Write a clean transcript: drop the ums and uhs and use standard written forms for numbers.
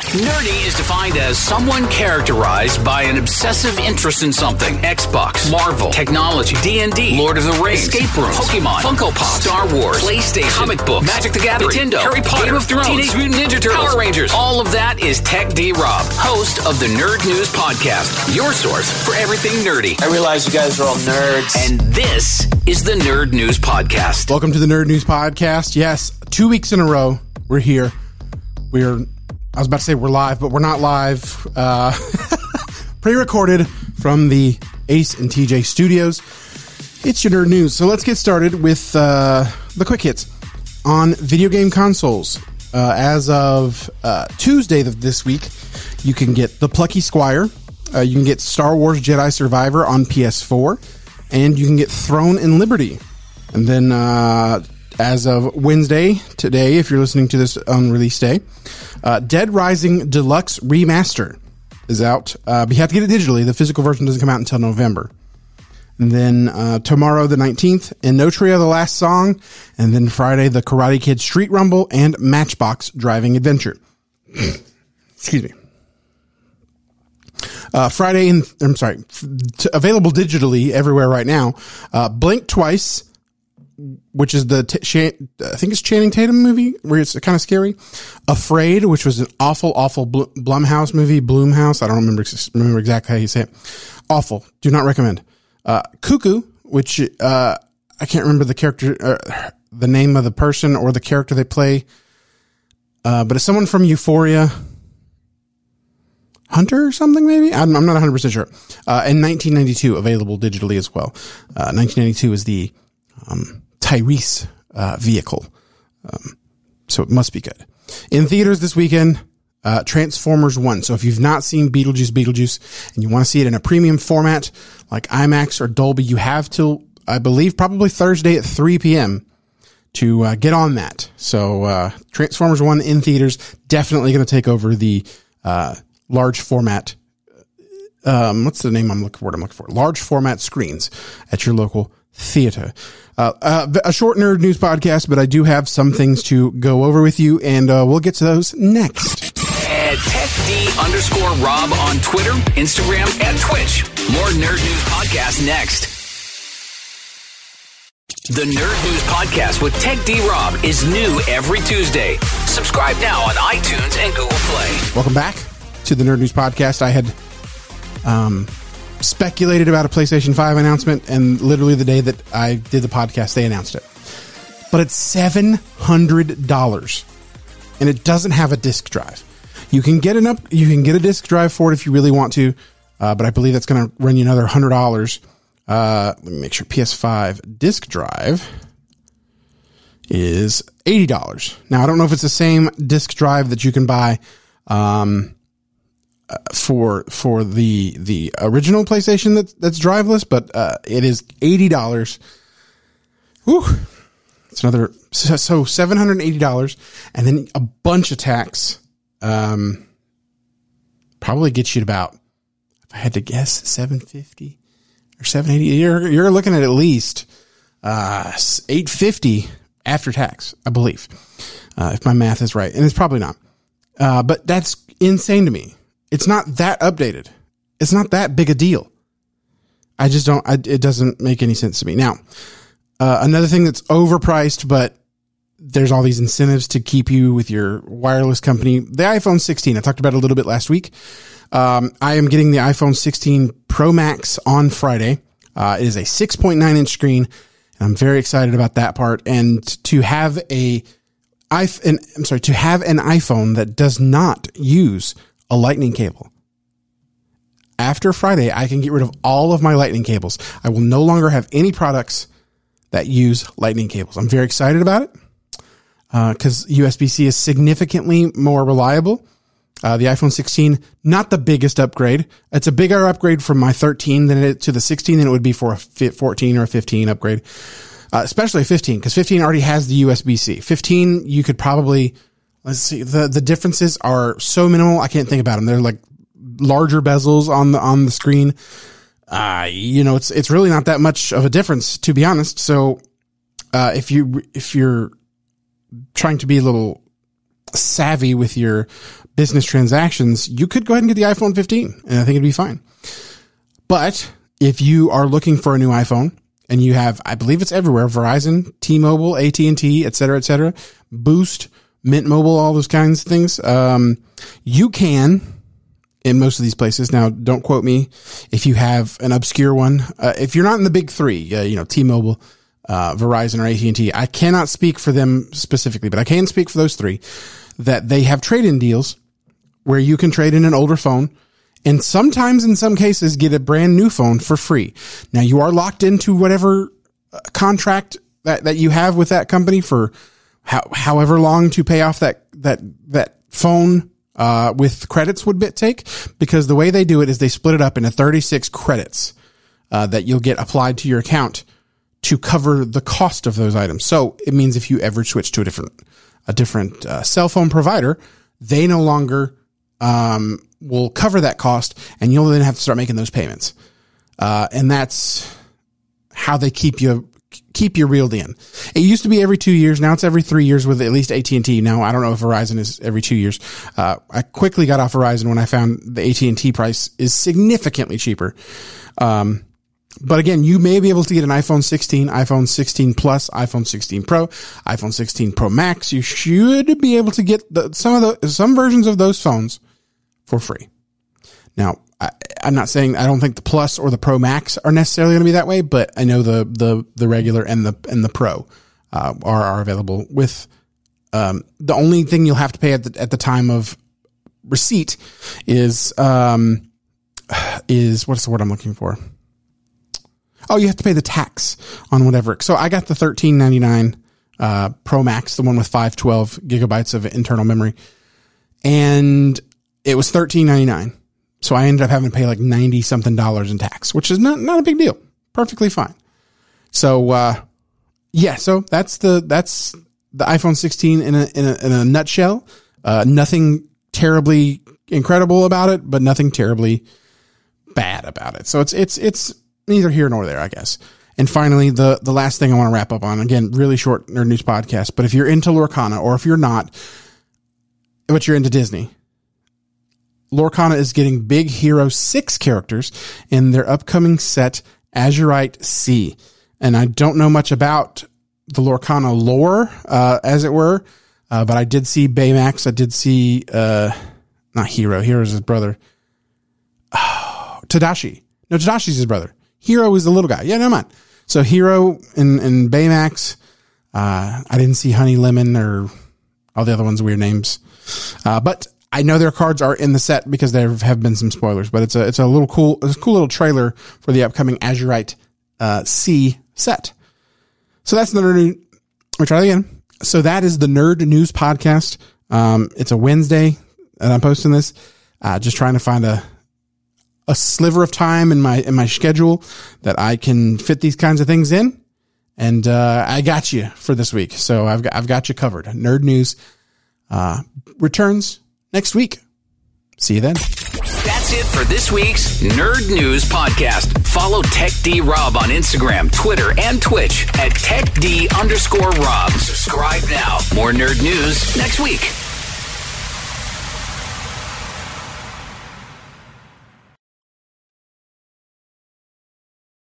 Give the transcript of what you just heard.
Nerdy is defined as someone characterized by an obsessive interest in something. Xbox, Marvel, technology, D&D, Lord of the Rings, escape rooms, Pokemon, Funko Pop, Star Wars, PlayStation, comic books, Magic the Gathering, Nintendo, Harry Potter, Game of Thrones, Teenage Mutant Ninja Turtles, Power Rangers. All of that is Tech D Rob, host of the Nerd News Podcast, your source for everything nerdy. I realize you guys are all nerds. And this is the Nerd News Podcast. Welcome to the Nerd News Podcast. Yes, 2 weeks in a row, we're here. I was about to say we're live, but we're not live. Pre-recorded from the Ace and TJ studios. It's your Nerd News. So let's get started with the quick hits on video game consoles. As of Tuesday of this week, you can get The Plucky Squire. You can get Star Wars Jedi Survivor on PS4. And you can get Throne and Liberty. And then as of Wednesday, today, if you're listening to this on release day, Dead Rising Deluxe Remaster is out. But you have to get it digitally. The physical version doesn't come out until November. And then tomorrow, the 19th, Inotria, The Last Song. And then Friday, the Karate Kid Street Rumble and Matchbox Driving Adventure. Excuse me. Friday, available digitally everywhere right now. Blink Twice, which is the I think it's Channing Tatum movie where it's kind of scary. Afraid, which was an awful Blumhouse movie. Blumhouse. I don't remember exactly how you say it. Awful. Do not recommend. Cuckoo, which I can't remember the character, the name of the person or the character they play. But it's someone from Euphoria. Hunter or something, maybe? I'm not 100% sure. And 1992, available digitally as well. 1992 is the Tyrese vehicle. So it must be good. In theaters this weekend, Transformers 1. So if you've not seen Beetlejuice, and you want to see it in a premium format like IMAX or Dolby, you have till, I believe, probably Thursday at 3 p.m. to get on that. So Transformers 1 in theaters, definitely going to take over the large format. What's the name I'm looking for? Large format screens at your local theater. A short Nerd News podcast, but I do have some things to go over with you, and we'll get to those next. At TechD_Rob on Twitter, Instagram, and Twitch. More Nerd News Podcast next. The Nerd News Podcast with Tech D Rob is new every Tuesday. Subscribe now on iTunes and Google Play. Welcome back to the Nerd News Podcast. I had speculated about a PlayStation 5 announcement, and literally the day that I did the podcast, they announced it. But it's $700, and it doesn't have a disc drive. You can get a disc drive for it if you really want to, but I believe that's going to run you another $100. Let me make sure. PS5 disc drive is $80. Now, I don't know if it's the same disc drive that you can buy for the original PlayStation that's driveless, but it is $80. Whew. It's another so $780, and then a bunch of tax. Probably gets you to about, if I had to guess, $750 or $780. You're looking at least $850 after tax, I believe, if my math is right, and it's probably not. But that's insane to me. It's not that updated. It's not that big a deal. I just don't, it doesn't make any sense to me. Now, another thing that's overpriced, but there's all these incentives to keep you with your wireless company. The iPhone 16, I talked about it a little bit last week. I am getting the iPhone 16 Pro Max on Friday. It is a 6.9 inch screen, and I'm very excited about that part. And to have an iPhone that does not use a lightning cable. After Friday, I can get rid of all of my lightning cables. I will no longer have any products that use lightning cables. I'm very excited about it because USB-C is significantly more reliable. The iPhone 16, not the biggest upgrade. It's a bigger upgrade from my 13 to the 16 than it would be for a 14 or a 15 upgrade. Especially a 15, because 15 already has the USB-C. 15, you could probably, let's see, the differences are so minimal, I can't think about them. They're like larger bezels on the screen. It's really not that much of a difference, to be honest. So, if you're trying to be a little savvy with your business transactions, you could go ahead and get the iPhone 15, and I think it'd be fine. But if you are looking for a new iPhone and you have, I believe it's everywhere, Verizon, T-Mobile, AT&T, et cetera, Boost, Mint Mobile, all those kinds of things, you can, in most of these places. Now, don't quote me if you have an obscure one. If you're not in the big three, T-Mobile, Verizon, or AT&T, I cannot speak for them specifically, but I can speak for those three, that they have trade-in deals where you can trade in an older phone and sometimes in some cases get a brand new phone for free. Now, you are locked into whatever contract that you have with that company for however long to pay off that phone with credits would take, because the way they do it is they split it up into 36 credits that you'll get applied to your account to cover the cost of those items. So it means if you ever switch to a different cell phone provider, they no longer will cover that cost, and you'll then have to start making those payments. And that's how they keep you reeled in. It used to be every 2 years. Now it's every 3 years with at least AT&T. Now, I don't know if Verizon is every 2 years. I quickly got off Verizon when I found the AT&T price is significantly cheaper. But again, you may be able to get an iPhone 16, iPhone 16 Plus, iPhone 16 Pro, iPhone 16 Pro Max. You should be able to get some versions of those phones for free. Now, I'm not saying I don't think the Plus or the Pro Max are necessarily going to be that way, but I know the regular and the Pro are available with the only thing you'll have to pay at the time of receipt is what's the word I'm looking for? Oh, you have to pay the tax on whatever. So I got the $13.99 Pro Max, the one with 512 gigabytes of internal memory, and it was $13.99. So I ended up having to pay like $90 something in tax, which is not a big deal. Perfectly fine. So so that's the iPhone 16 in a nutshell. Nothing terribly incredible about it, but nothing terribly bad about it. So it's neither here nor there, I guess. And finally, the last thing I want to wrap up on, again, really short Nerd News podcast, but if you're into Lorcana, or if you're not, but you're into Disney, Lorcana is getting Big Hero 6 characters in their upcoming set, Azurite Sea. And I don't know much about the Lorcana lore, as it were, but I did see Baymax. I did see, not Hero. Hero's his brother. Oh, Tadashi. No, Tadashi's his brother. Hero is the little guy. Yeah, never mind. So Hero and Baymax. I didn't see Honey Lemon or all the other ones, weird names. But I know their cards are in the set because there have been some spoilers, but it's a cool little trailer for the upcoming Azurite Sea set. So that's the Nerd. We'll try it again. So that is the Nerd News podcast. It's a Wednesday and I'm posting this. Just trying to find a sliver of time in my schedule that I can fit these kinds of things in. And I got you for this week. So I've got you covered. Nerd News returns next week. See you then. That's it for this week's Nerd News podcast. Follow TechD-Rob on Instagram, Twitter, and Twitch at TechD_Rob. Subscribe now. More Nerd News next week.